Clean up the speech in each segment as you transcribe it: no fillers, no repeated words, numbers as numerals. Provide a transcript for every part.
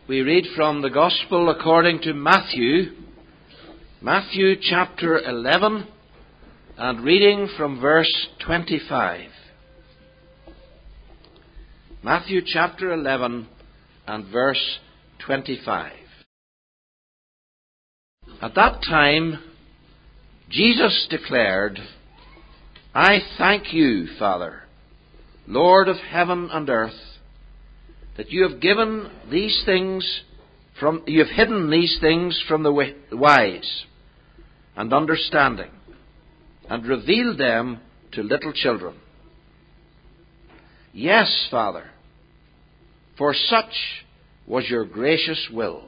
We read from the Gospel according to Matthew chapter 11, and reading from verse 25. Matthew chapter 11 and verse 25. At that time, Jesus declared, "I thank you, Father, Lord of heaven and earth, that you have hidden these things from the wise and understanding, and revealed them to little children. Yes, Father, for such was your gracious will.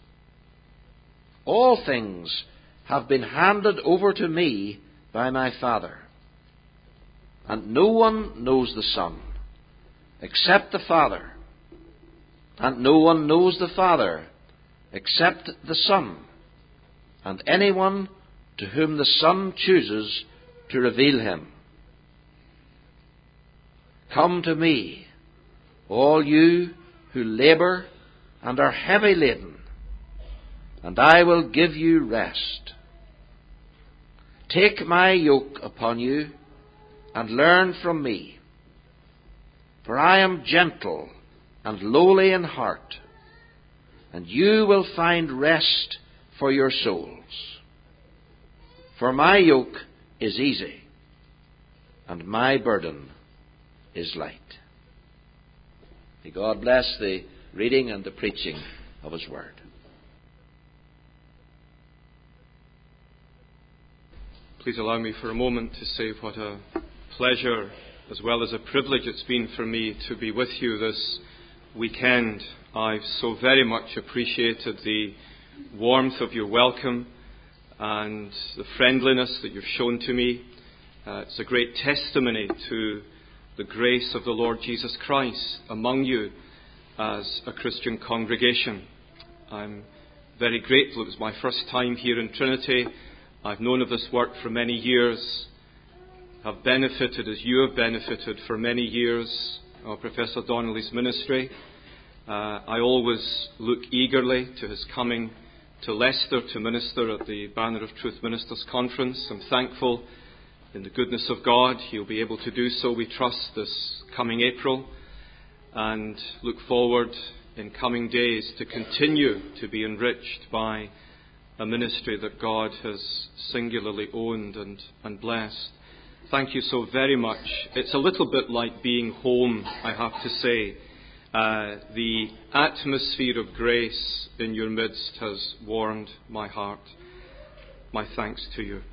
All things have been handed over to me by my Father, and no one knows the Son except the Father, and no one knows the Father except the Son, and anyone to whom the Son chooses to reveal him. Come to me, all you who labour and are heavy laden, and I will give you rest. Take my yoke upon you and learn from me, for I am gentle and lowly in heart, and you will find rest for your souls. For my yoke is easy, and my burden is light." May God bless the reading and the preaching of His Word. Please allow me for a moment to say what a pleasure as well as a privilege it's been for me to be with you this weekend. I've so very much appreciated the warmth of your welcome and the friendliness that you've shown to me. It's a great testimony to the grace of the Lord Jesus Christ among you as a Christian congregation. I'm very grateful. It was my first time here in Trinity. I've known of this work for many years, have benefited as you have benefited for many years of Professor Donnelly's ministry. I always look eagerly to his coming to Leicester to minister at the Banner of Truth Ministers Conference. I'm thankful in the goodness of God he'll be able to do so, we trust, this coming April, and look forward in coming days to continue to be enriched by a ministry that God has singularly owned and blessed. Thank you so very much. It's a little bit like being home, I have to say. The atmosphere of grace in your midst has warmed my heart. My thanks to you.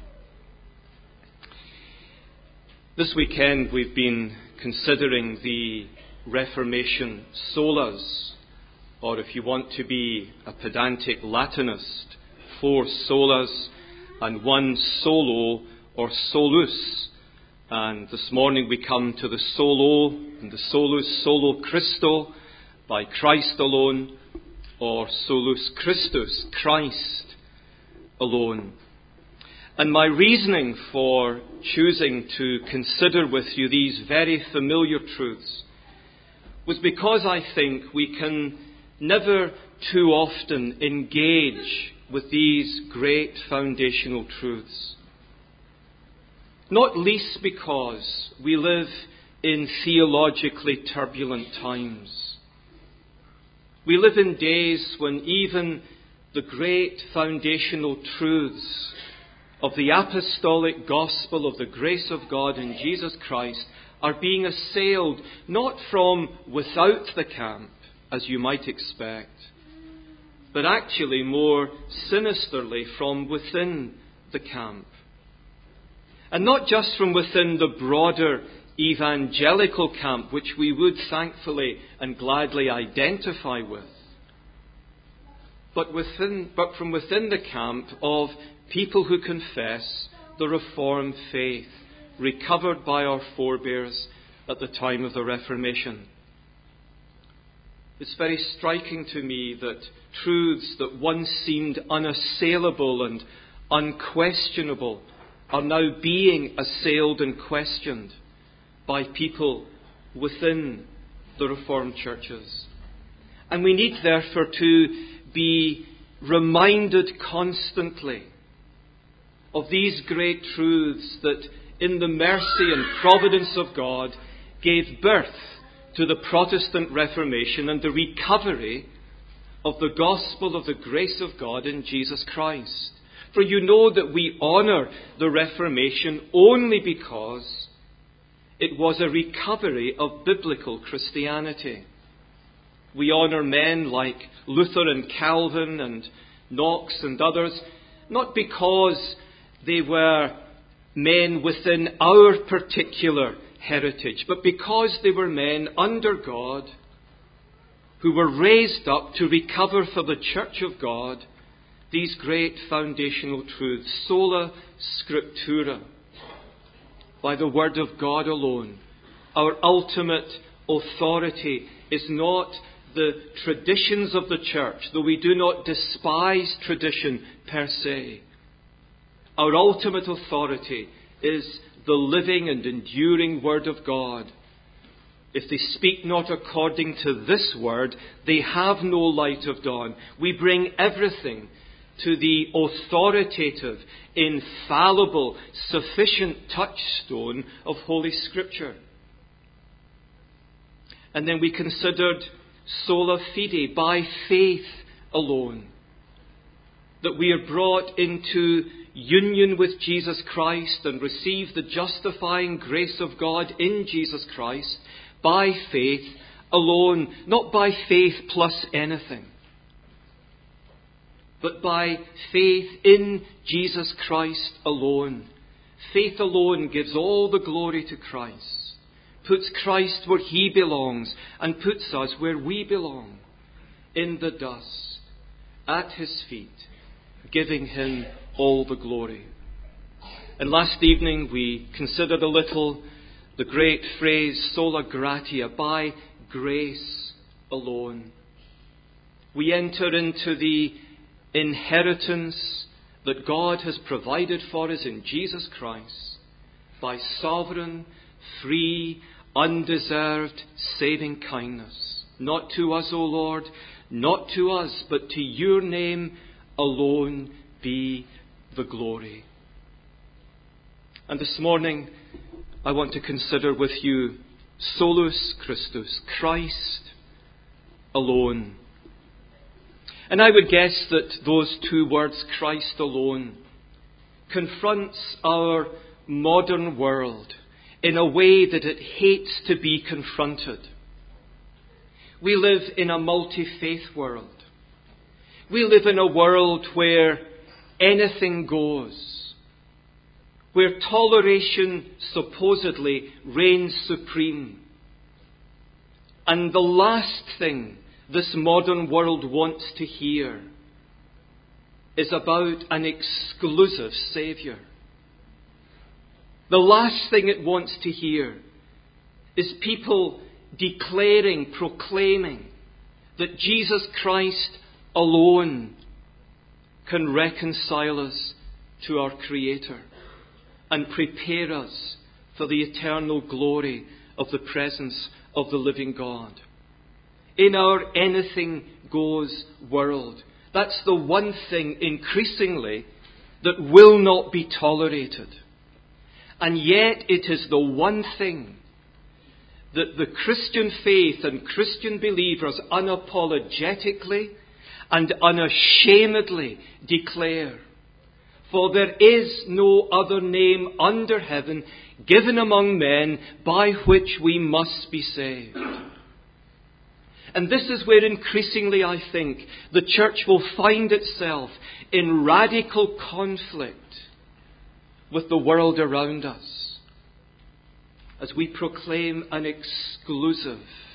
This weekend we've been considering the Reformation solas, or if you want to be a pedantic Latinist, 4 solas and 1 solo or solus. And this morning we come to the solo and the solus, solo Christo, by Christ alone, or solus Christus, Christ alone. And my reasoning for choosing to consider with you these very familiar truths was because I think we can never too often engage with these great foundational truths. Not least because we live in theologically turbulent times. We live in days when even the great foundational truths of the apostolic gospel of the grace of God in Jesus Christ are being assailed not from without the camp, as you might expect, but actually more sinisterly from within the camp. And not just from within the broader evangelical camp, which we would thankfully and gladly identify with, but from within the camp of people who confess the Reformed faith recovered by our forebears at the time of the Reformation. It's very striking to me that truths that once seemed unassailable and unquestionable are now being assailed and questioned by people within the Reformed churches. And we need, therefore, to be reminded constantly of these great truths that in the mercy and providence of God gave birth to the Protestant Reformation and the recovery of the gospel of the grace of God in Jesus Christ. For you know that we honour the Reformation only because it was a recovery of biblical Christianity. We honour men like Luther and Calvin and Knox and others, not because they were men within our particular heritage, but because they were men under God who were raised up to recover for the Church of God these great foundational truths. Sola Scriptura. By the Word of God alone. Our ultimate authority is not the traditions of the Church, though we do not despise tradition per se. Our ultimate authority is the living and enduring Word of God. If they speak not according to this Word, they have no light of dawn. We bring everything to the authoritative, infallible, sufficient touchstone of Holy Scripture. And then we considered sola fide, by faith alone, that we are brought into union with Jesus Christ and receive the justifying grace of God in Jesus Christ by faith alone, not by faith plus anything, but by faith in Jesus Christ alone. Faith alone gives all the glory to Christ, puts Christ where He belongs, and puts us where we belong, in the dust, at His feet, giving Him all the glory. And last evening we considered a little the great phrase, sola gratia, by grace alone. We enter into the inheritance that God has provided for us in Jesus Christ by sovereign, free, undeserved, saving kindness. Not to us, O Lord, not to us, but to Your name alone be the glory. And this morning I want to consider with you solus Christus, Christ alone. And I would guess that those two words, Christ alone, confronts our modern world in a way that it hates to be confronted. We live in a multi-faith world. We live in a world where anything goes, where toleration supposedly reigns supreme. And the last thing this modern world wants to hear is about an exclusive Saviour. The last thing it wants to hear is people declaring, proclaiming that Jesus Christ alone can reconcile us to our Creator and prepare us for the eternal glory of the presence of the living God. In our anything goes world, that's the one thing increasingly that will not be tolerated. And yet it is the one thing that the Christian faith and Christian believers unapologetically and unashamedly declare. For there is no other name under heaven given among men by which we must be saved. And this is where increasingly, I think, the church will find itself in radical conflict with the world around us as we proclaim an exclusive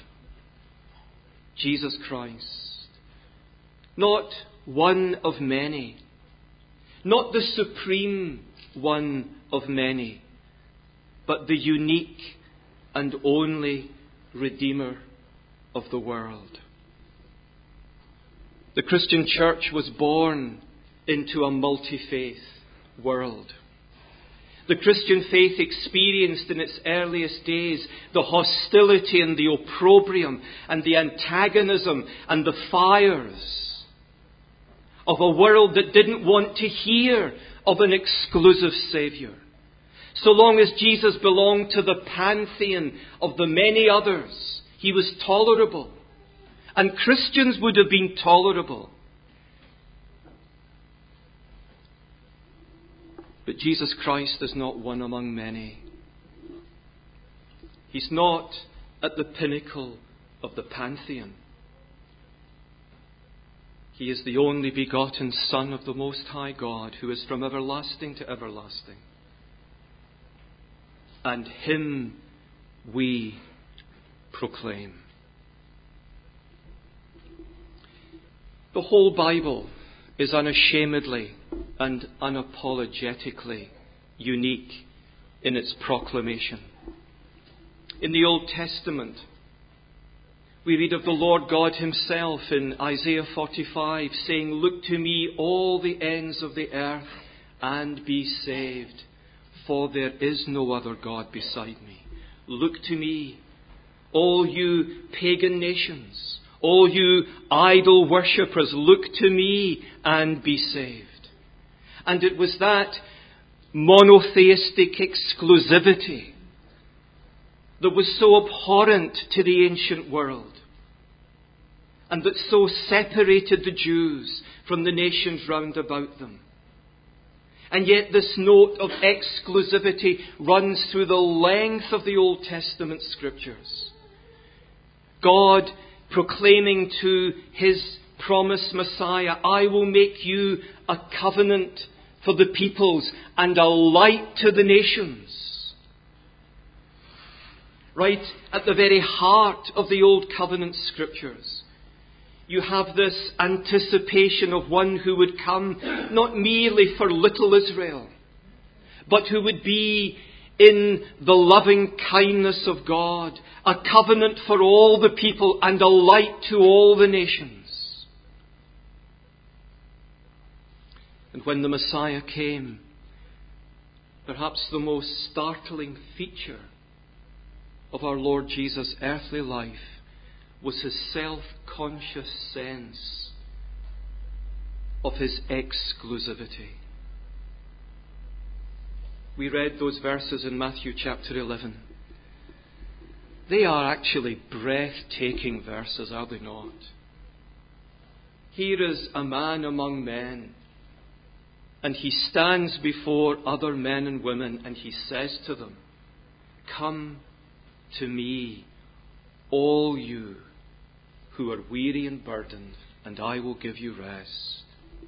Jesus Christ. Not one of many, not the supreme one of many, but the unique and only Redeemer of the world. The Christian church was born into a multi-faith world. The Christian faith experienced in its earliest days the hostility and the opprobrium and the antagonism and the fires of a world that didn't want to hear of an exclusive Saviour. So long as Jesus belonged to the pantheon of the many others, he was tolerable. And Christians would have been tolerable. But Jesus Christ is not one among many. He's not at the pinnacle of the pantheon. He is the only begotten Son of the Most High God, who is from everlasting to everlasting. And him we proclaim. The whole Bible is unashamedly and unapologetically unique in its proclamation. In the Old Testament, we read of the Lord God himself in Isaiah 45 saying, "Look to me, all the ends of the earth, and be saved, for there is no other God beside me." Look to me, all you pagan nations, all you idol worshippers, look to me and be saved. And it was that monotheistic exclusivity that was so abhorrent to the ancient world, and that so separated the Jews from the nations round about them. And yet this note of exclusivity runs through the length of the Old Testament scriptures. God proclaiming to his promised Messiah, "I will make you a covenant for the peoples and a light to the nations." Right at the very heart of the Old Covenant scriptures, you have this anticipation of one who would come not merely for little Israel, but who would be in the loving kindness of God, a covenant for all the people and a light to all the nations. And when the Messiah came, perhaps the most startling feature of our Lord Jesus' earthly life was his self-conscious sense of his exclusivity. We read those verses in Matthew chapter 11. They are actually breathtaking verses, are they not? Here is a man among men, and he stands before other men and women, and he says to them, "Come to me, all you who are weary and burdened, and I will give you rest."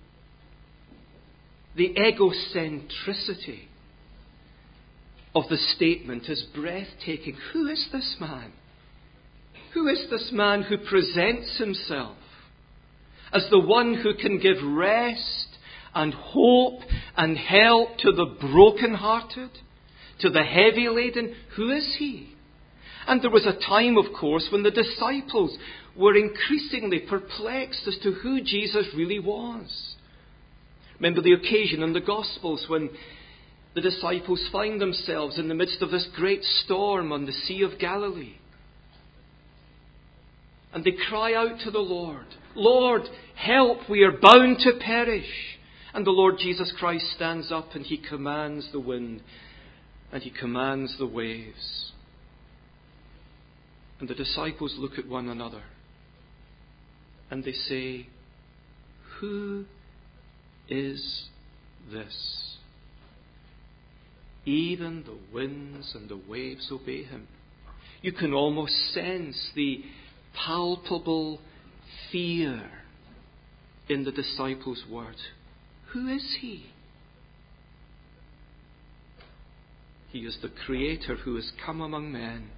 The egocentricity of the statement is breathtaking. Who is this man? Who is this man who presents himself as the one who can give rest and hope and help to the brokenhearted, to the heavy laden? Who is he? And there was a time, of course, when the disciples were increasingly perplexed as to who Jesus really was. Remember the occasion in the Gospels when the disciples find themselves in the midst of this great storm on the Sea of Galilee. And they cry out to the Lord, "Lord, help, we are bound to perish." And the Lord Jesus Christ stands up and he commands the wind and he commands the waves. And the disciples look at one another and they say, "Who is this? Even the winds and the waves obey him." You can almost sense the palpable fear in the disciples' words. Who is he? He is the Creator who has come among men.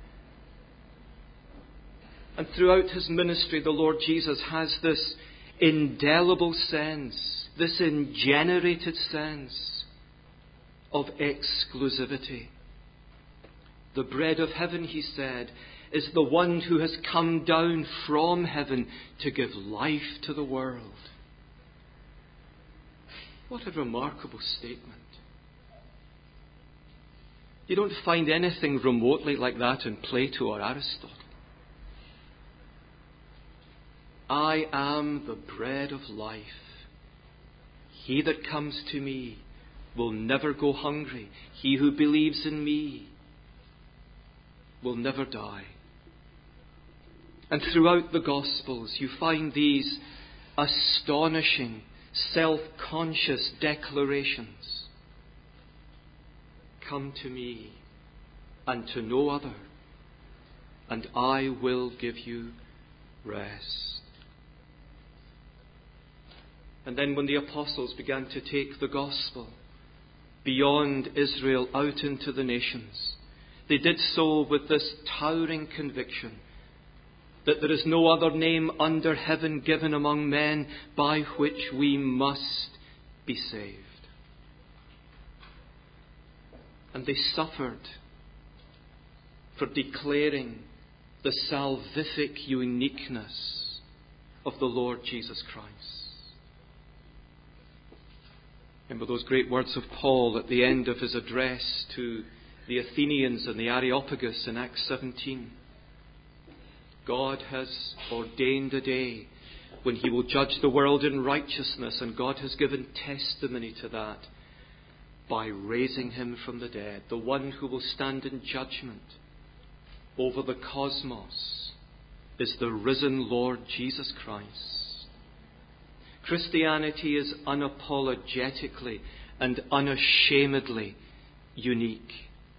And throughout his ministry, the Lord Jesus has this indelible sense, this ingenerated sense of exclusivity. The bread of heaven, he said, is the one who has come down from heaven to give life to the world. What a remarkable statement. You don't find anything remotely like that in Plato or Aristotle. I am the bread of life. He that comes to me will never go hungry. He who believes in me will never die. And throughout the Gospels you find these astonishing, self-conscious declarations. Come to me and to no other, and I will give you rest. And then when the apostles began to take the gospel beyond Israel out into the nations, they did so with this towering conviction that there is no other name under heaven given among men by which we must be saved. And they suffered for declaring the salvific uniqueness of the Lord Jesus Christ. Remember those great words of Paul at the end of his address to the Athenians and the Areopagus in Acts 17. God has ordained a day when he will judge the world in righteousness, and God has given testimony to that by raising him from the dead. The one who will stand in judgment over the cosmos is the risen Lord Jesus Christ. Christianity is unapologetically and unashamedly unique.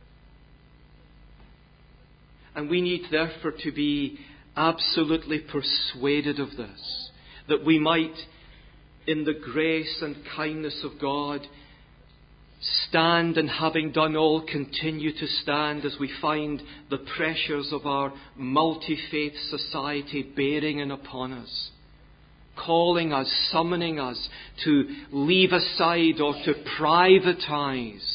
And we need therefore to be absolutely persuaded of this, that we might, in the grace and kindness of God, stand, and having done all, continue to stand as we find the pressures of our multi-faith society bearing in upon us, calling us, summoning us to leave aside or to privatize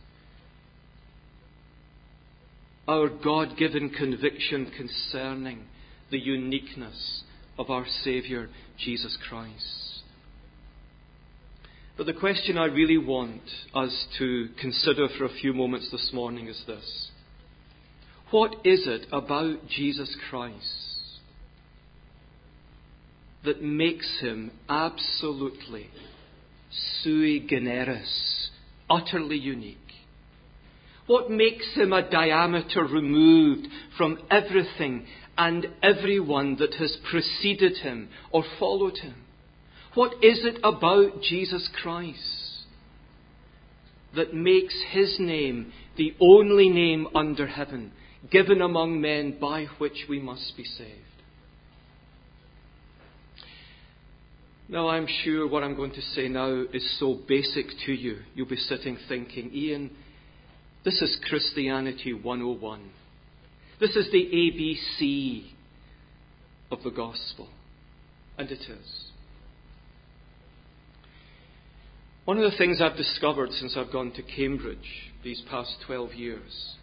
our God-given conviction concerning the uniqueness of our Saviour, Jesus Christ. But the question I really want us to consider for a few moments this morning is this. What is it about Jesus Christ that makes him absolutely sui generis, utterly unique? What makes him a diameter removed from everything and everyone that has preceded him or followed him? What is it about Jesus Christ that makes his name the only name under heaven given among men by which we must be saved? Now, I'm sure what I'm going to say now is so basic to you. You'll be sitting thinking, Ian, this is Christianity 101. This is the ABC of the gospel. And it is. One of the things I've discovered since I've gone to Cambridge these past 12 years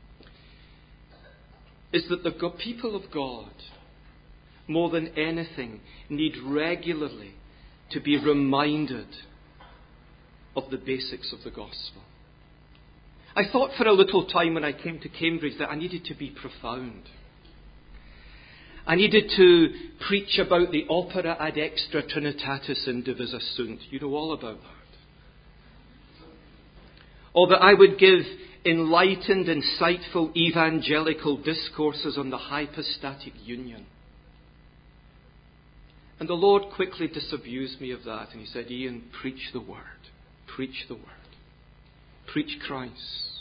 is that the people of God, more than anything, need regularly to be reminded of the basics of the gospel. I thought for a little time when I came to Cambridge that I needed to be profound. I needed to preach about the opera ad extra Trinitatis indivisa sunt. You know all about that. Or that I would give enlightened, insightful evangelical discourses on the hypostatic union. And the Lord quickly disabused me of that, and he said, Ian, preach the word. Preach the word. Preach Christ.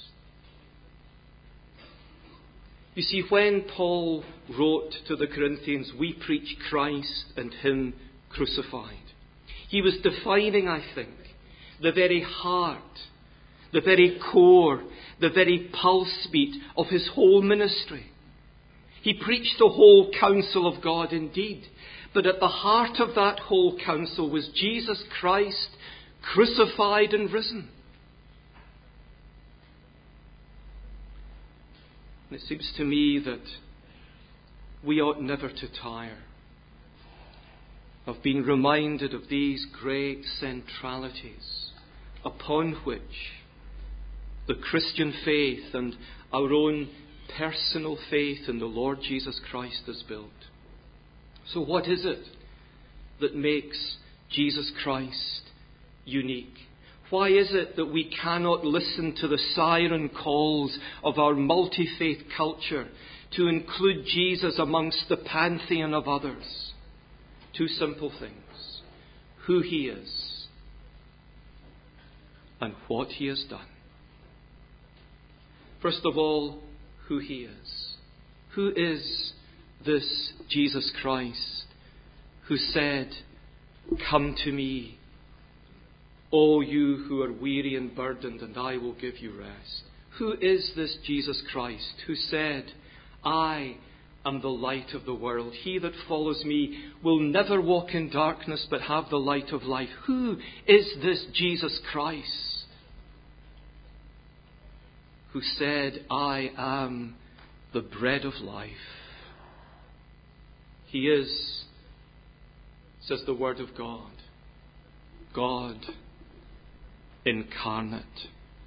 You see, when Paul wrote to the Corinthians, we preach Christ and him crucified, he was defining, I think, the very heart, the very core, the very pulse beat of his whole ministry. He preached the whole counsel of God indeed, but at the heart of that whole counsel was Jesus Christ crucified and risen. And it seems to me that we ought never to tire of being reminded of these great centralities upon which the Christian faith and our own personal faith in the Lord Jesus Christ is built. So what is it that makes Jesus Christ unique? Why is it that we cannot listen to the siren calls of our multi-faith culture to include Jesus amongst the pantheon of others? Two simple things: who he is and what he has done. First of all, who he is. Who is this Jesus Christ who said, "Come to me, all you who are weary and burdened, and I will give you rest"? Who is this Jesus Christ who said, "I am the light of the world. He that follows me will never walk in darkness, but have the light of life"? Who is this Jesus Christ who said, "I am the bread of life"? He is, says the Word of God, God incarnate.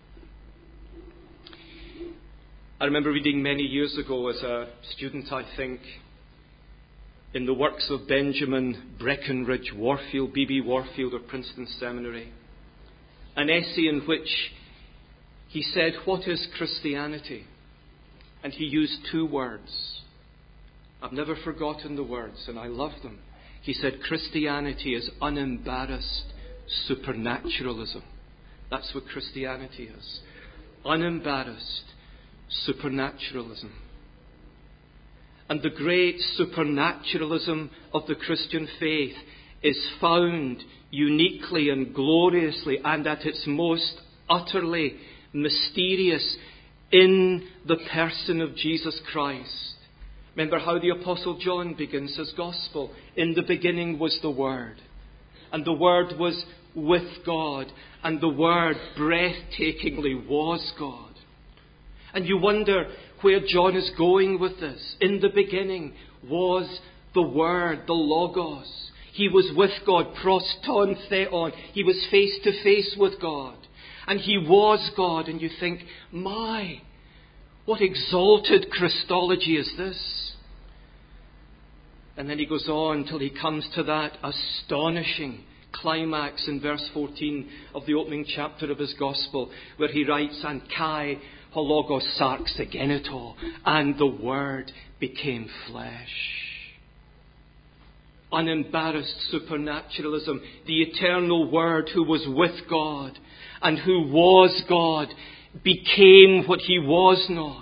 I remember reading many years ago as a student, I think, in the works of Benjamin Breckinridge Warfield, B.B. Warfield of Princeton Seminary, an essay in which he said, "What is Christianity?" And he used two words. I've never forgotten the words, and I love them. He said, "Christianity is unembarrassed supernaturalism." That's what Christianity is. Unembarrassed supernaturalism. And the great supernaturalism of the Christian faith is found uniquely and gloriously and at its most utterly mysterious in the person of Jesus Christ. Remember how the Apostle John begins his Gospel. "In the beginning was the Word, and the Word was with God, and the Word breathtakingly was God." And you wonder where John is going with this. In the beginning was the Word, the Logos. He was with God, pros ton theon. He was face to face with God. And he was God. And you think, my, what exalted Christology is this? And then he goes on till he comes to that astonishing climax in verse 14 of the opening chapter of his Gospel, where he writes, "And Kai hologos sarx egeneto," and the Word became flesh. Unembarrassed supernaturalism, the eternal Word who was with God and who was God became what he was not.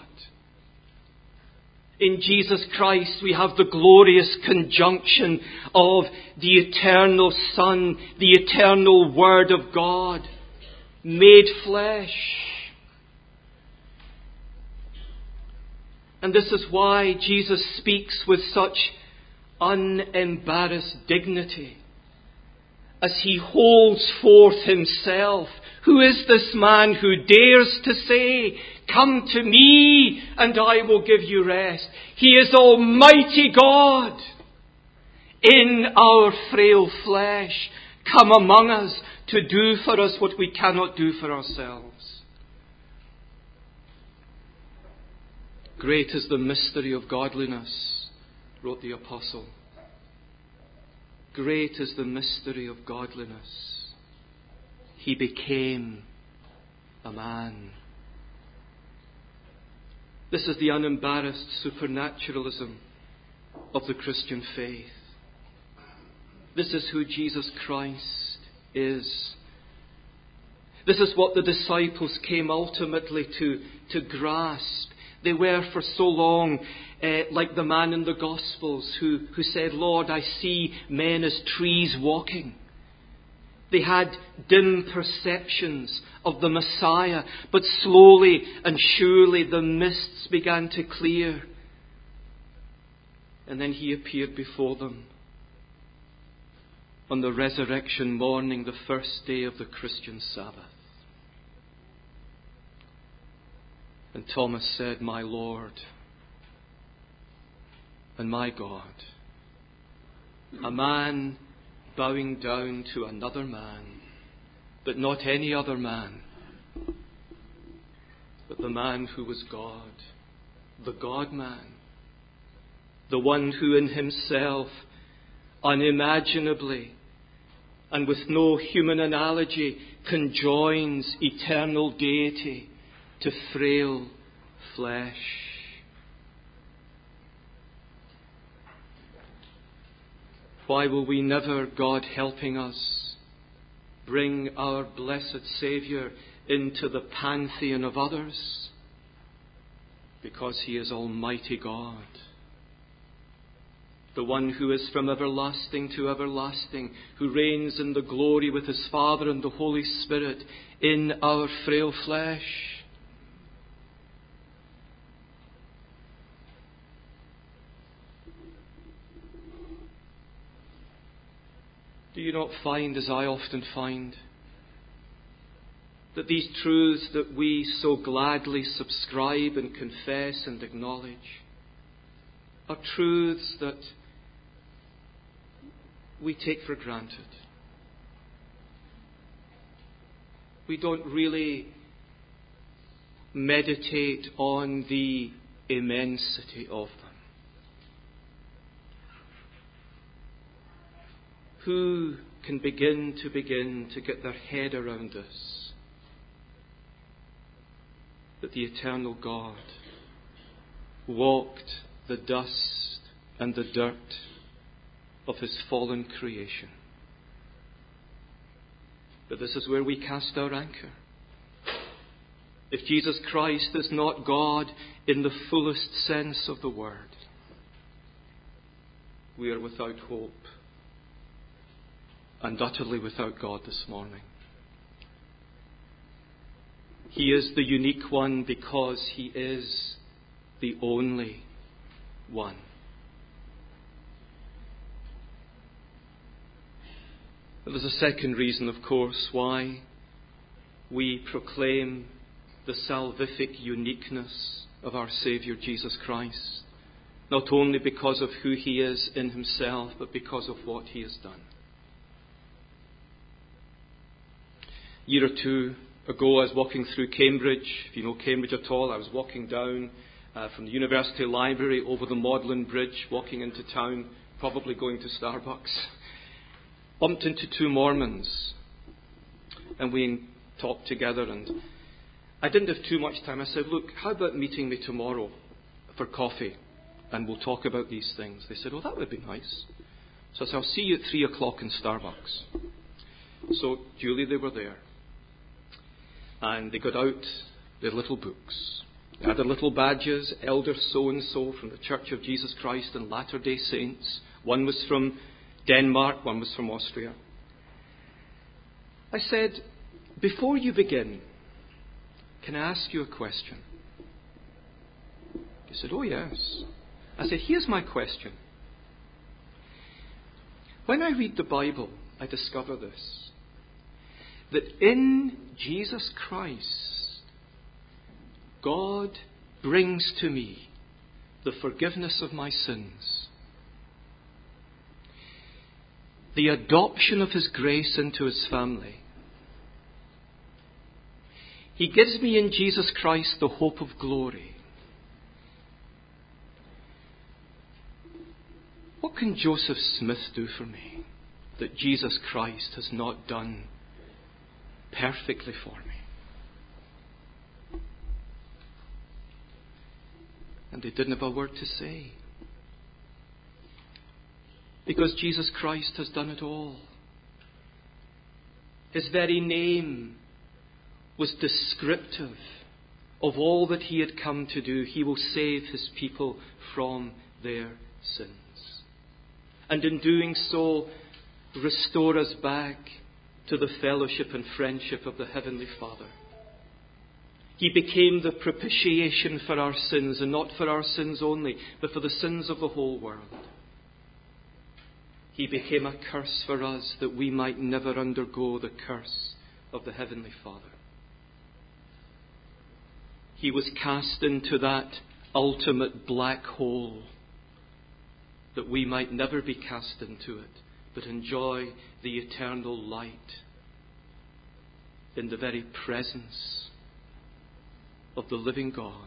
In Jesus Christ we have the glorious conjunction of the eternal Son, the eternal Word of God, made flesh. And this is why Jesus speaks with such unembarrassed dignity as he holds forth himself. Who is this man who dares to say, "Come to me and I will give you rest"? He is Almighty God in our frail flesh, come among us to do for us what we cannot do for ourselves. "Great is the mystery of godliness," wrote the Apostle. Great is the mystery of godliness. He became a man. This is the unembarrassed supernaturalism of the Christian faith. This is who Jesus Christ is. This is what the disciples came ultimately to grasp. They were for so long like the man in the Gospels who said, "Lord, I see men as trees walking." They had dim perceptions of the Messiah, but slowly and surely the mists began to clear. And then he appeared before them on the resurrection morning, the first day of the Christian Sabbath. And Thomas said, "My Lord and my God." A man bowing down to another man, but not any other man. but the man who was God, the God-man, the one who in himself, unimaginably, and with no human analogy, conjoins eternal deity to frail flesh. Why will we never, God helping us, bring our blessed Saviour into the pantheon of others? Because he is Almighty God, the one who is from everlasting to everlasting, who reigns in the glory with his Father and the Holy Spirit in our frail flesh. Do you not find, as I often find, that these truths that we so gladly subscribe and confess and acknowledge are truths that we take for granted? We don't really meditate on the immensity of them. Who can begin to get their head around this? That the eternal God walked the dust and the dirt of his fallen creation. But this is where we cast our anchor. If Jesus Christ is not God in the fullest sense of the word, we are without hope and utterly without God this morning. He is the unique one because he is the only one. There's a second reason, of course, why we proclaim the salvific uniqueness of our Saviour Jesus Christ. Not only because of who he is in himself, but because of what he has done. A year or two ago, I was walking through Cambridge. If you know Cambridge at all, I was walking down from the University Library over the Magdalen Bridge, walking into town, probably going to Starbucks. Bumped into two Mormons, and we talked together, and I didn't have too much time. I said, look, how about meeting me tomorrow for coffee, and we'll talk about these things. They said, oh, that would be nice. So I said, I'll see you at 3 o'clock in Starbucks. So duly they were there. And they got out their little books. They had their little badges, Elder so-and-so from the Church of Jesus Christ and Latter-day Saints. One was from Denmark, one was from Austria. I said, before you begin, can I ask you a question? He said, oh yes. I said, here's my question. When I read the Bible, I discover this. That in Jesus Christ, God brings to me the forgiveness of my sins, the adoption of his grace into his family. He gives me in Jesus Christ the hope of glory. What can Joseph Smith do for me that Jesus Christ has not done perfectly for me? And they didn't have a word to say. Because Jesus Christ has done it all. His very name was descriptive of all that he had come to do. He will save his people from their sins. And in doing so, restore us back to the fellowship and friendship of the Heavenly Father. He became the propitiation for our sins, and not for our sins only, but for the sins of the whole world. He became a curse for us that we might never undergo the curse of the Heavenly Father. He was cast into that ultimate black hole that we might never be cast into it, but enjoy the eternal light in the very presence of the living God.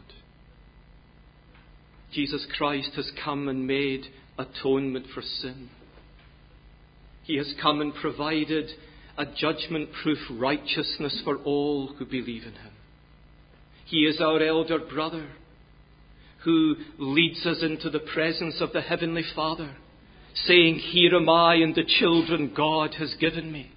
Jesus Christ has come and made atonement for sin. He has come and provided a judgment-proof righteousness for all who believe in him. He is our elder brother who leads us into the presence of the Heavenly Father, saying, "Here am I and the children God has given me."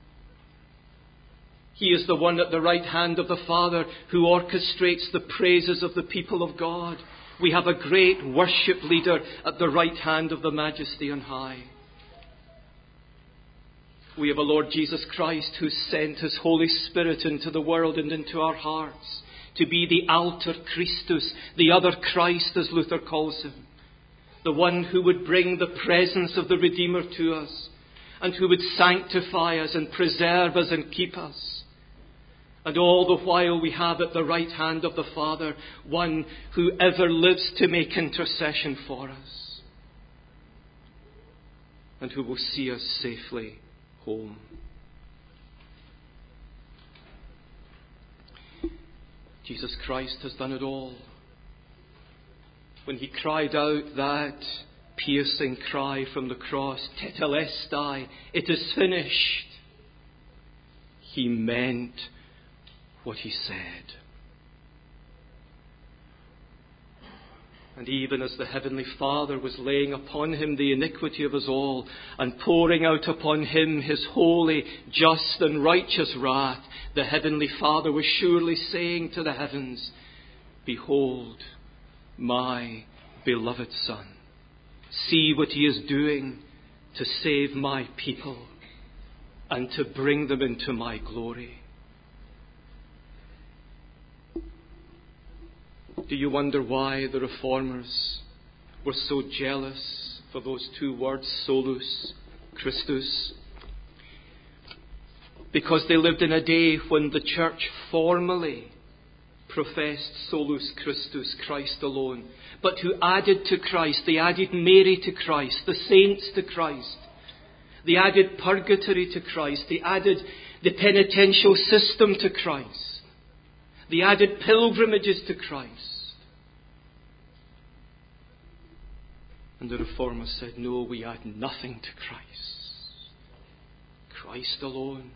He is the one at the right hand of the Father who orchestrates the praises of the people of God. We have a great worship leader at the right hand of the Majesty on high. We have a Lord Jesus Christ who sent his Holy Spirit into the world and into our hearts to be the alter Christus, the other Christ as Luther calls him, the one who would bring the presence of the Redeemer to us and who would sanctify us and preserve us and keep us. And all the while we have at the right hand of the Father one who ever lives to make intercession for us and who will see us safely home. Jesus Christ has done it all. When he cried out that piercing cry from the cross, "Tetelestai," it is finished, he meant what he said. And even as the Heavenly Father was laying upon him the iniquity of us all and pouring out upon him his holy, just and righteous wrath, the Heavenly Father was surely saying to the heavens, "Behold, my beloved Son. See what he is doing to save my people and to bring them into my glory." Do you wonder why the Reformers were so jealous for those two words, solus Christus? Because they lived in a day when the church formally professed solus Christus, Christ alone, but who added to Christ, they added Mary to Christ, the saints to Christ, they added purgatory to Christ, they added the penitential system to Christ, they added pilgrimages to Christ. And the Reformers said, "No, we add nothing to Christ. Christ alone.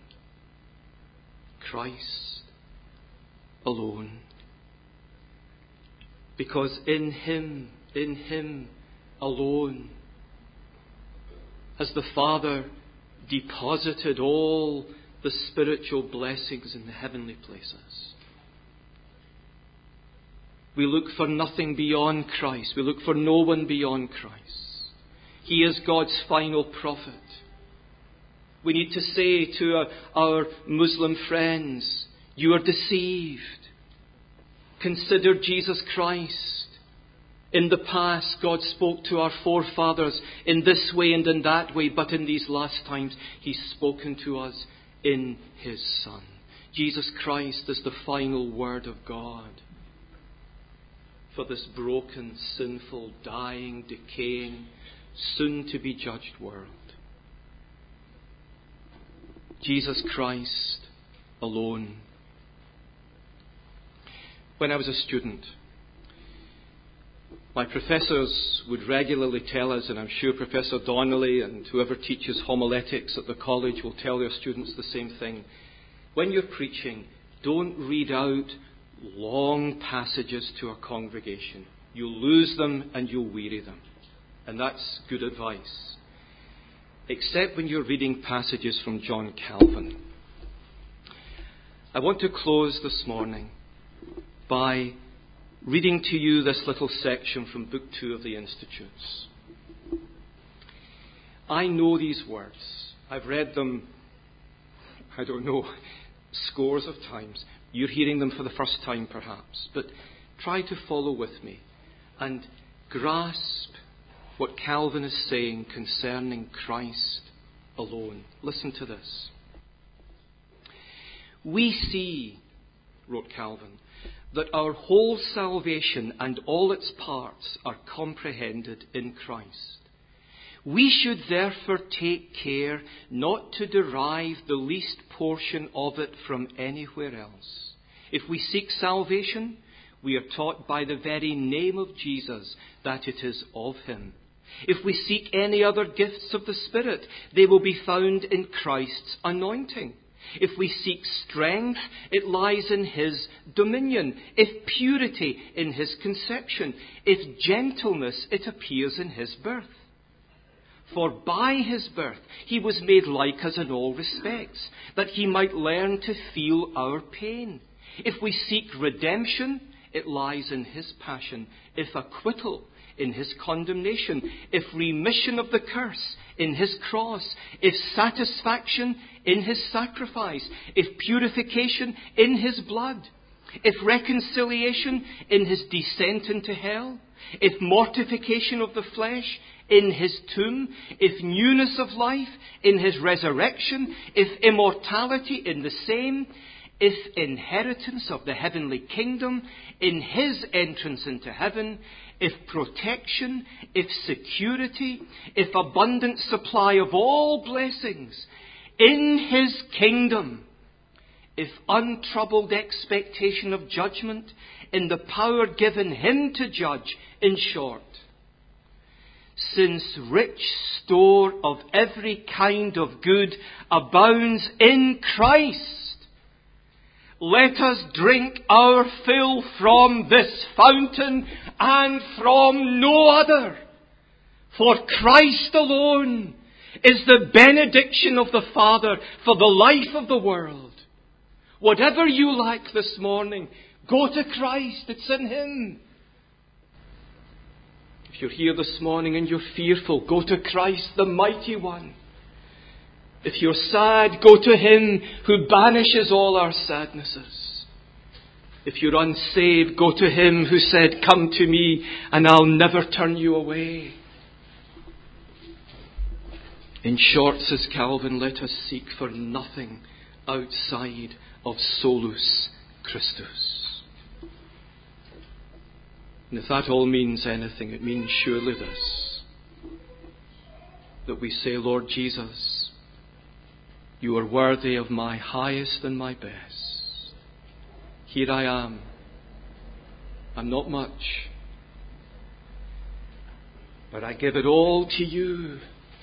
Christ alone." Because in Him alone, has the Father deposited all the spiritual blessings in the heavenly places. We look for nothing beyond Christ. We look for no one beyond Christ. He is God's final prophet. We need to say to our Muslim friends, "You are deceived. Consider Jesus Christ. In the past, God spoke to our forefathers in this way and in that way, but in these last times, He's spoken to us in His Son." Jesus Christ is the final word of God for this broken, sinful, dying, decaying, soon-to-be judged world. Jesus Christ alone. When I was a student, my professors would regularly tell us, and I'm sure Professor Donnelly and whoever teaches homiletics at the college will tell their students the same thing. When you're preaching, don't read out long passages to a congregation. You'll lose them and you'll weary them. And that's good advice. Except when you're reading passages from John Calvin. I want to close this morning by reading to you this little section from Book 2 of the Institutes. I know these words. I've read them, scores of times. You're hearing them for the first time perhaps, but try to follow with me and grasp what Calvin is saying concerning Christ alone. Listen to this. "We see," wrote Calvin, "that our whole salvation and all its parts are comprehended in Christ. We should therefore take care not to derive the least portion of it from anywhere else. If we seek salvation, we are taught by the very name of Jesus that it is of him. If we seek any other gifts of the Spirit, they will be found in Christ's anointing. If we seek strength, it lies in his dominion. If purity, in his conception. If gentleness, it appears in his birth. For by his birth he was made like us in all respects, that he might learn to feel our pain. If we seek redemption, it lies in his passion. If acquittal, in his condemnation. If remission of the curse, in his cross. If satisfaction, in his sacrifice. If purification, in his blood. If reconciliation, in his descent into hell. If mortification of the flesh, in his tomb. If newness of life, in his resurrection. If immortality, in the same. If inheritance of the heavenly kingdom, in his entrance into heaven. If protection, if security, if abundant supply of all blessings, in his kingdom, if untroubled expectation of judgment, in the power given him to judge, in short, since rich store of every kind of good abounds in Christ, let us drink our fill from this fountain and from no other. For Christ alone is the benediction of the Father for the life of the world. Whatever you lack this morning, go to Christ. It's in him. If you're here this morning and you're fearful, go to Christ, the mighty one. If you're sad, go to him who banishes all our sadnesses. If you're unsaved, go to him who said, "Come to me and I'll never turn you away." In short, says Calvin, let us seek for nothing outside of solus Christus. And if that all means anything, it means surely this: that we say, Lord Jesus, you are worthy of my highest and my best. Here I am. I'm not much, but I give it all to you,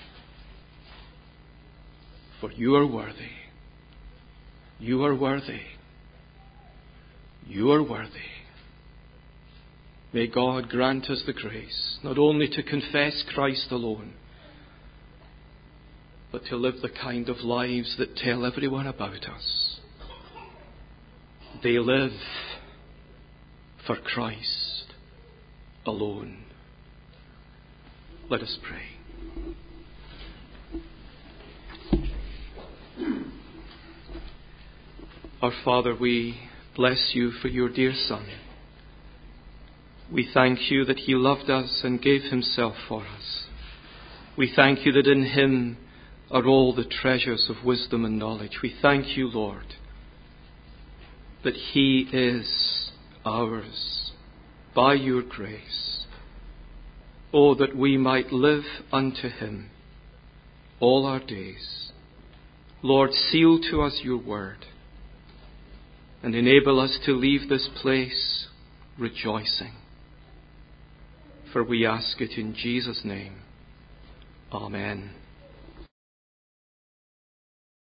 for you are worthy. You are worthy. You are worthy. May God grant us the grace not only to confess Christ alone, but to live the kind of lives that tell everyone about us. They live for Christ alone. Let us pray. Our Father, we bless you for your dear Son. We thank you that he loved us and gave himself for us. We thank you that in him are all the treasures of wisdom and knowledge. We thank you, Lord, that he is ours by your grace. Oh, that we might live unto him all our days. Lord, seal to us your word and enable us to leave this place rejoicing. For we ask it in Jesus' name. Amen.